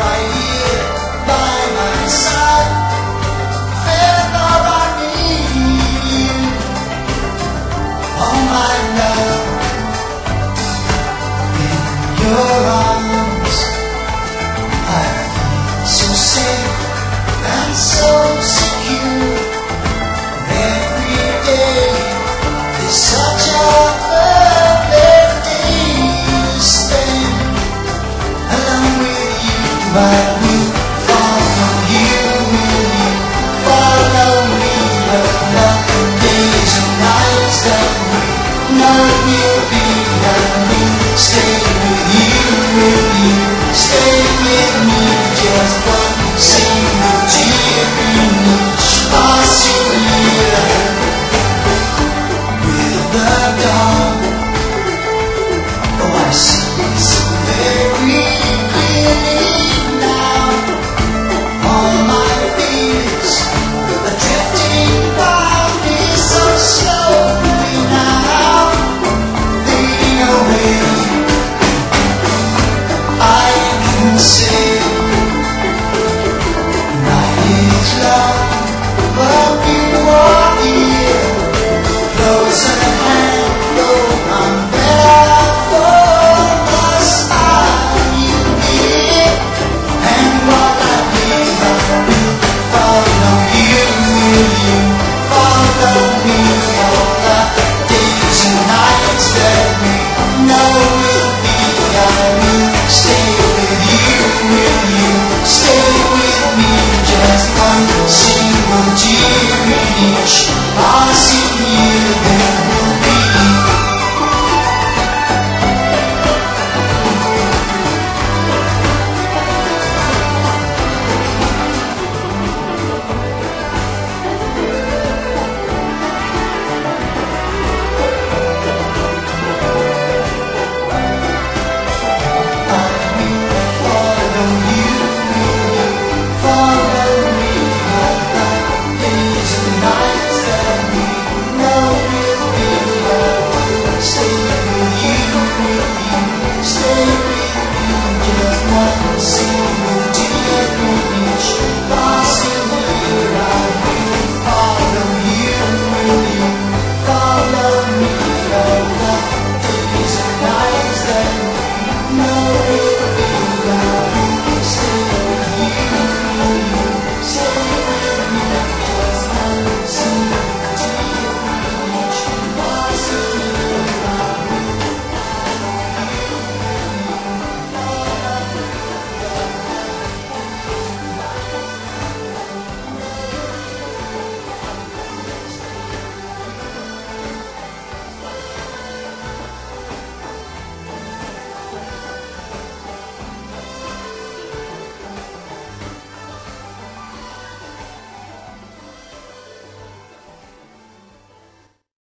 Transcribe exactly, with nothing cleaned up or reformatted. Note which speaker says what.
Speaker 1: right here by my side. Feel all I need, all my love in your arms. I feel so safe and so secure. Every day is such a perfect day to spend alone with you. I will follow you, will you follow me? The nothing days and nights that we know will be a new state.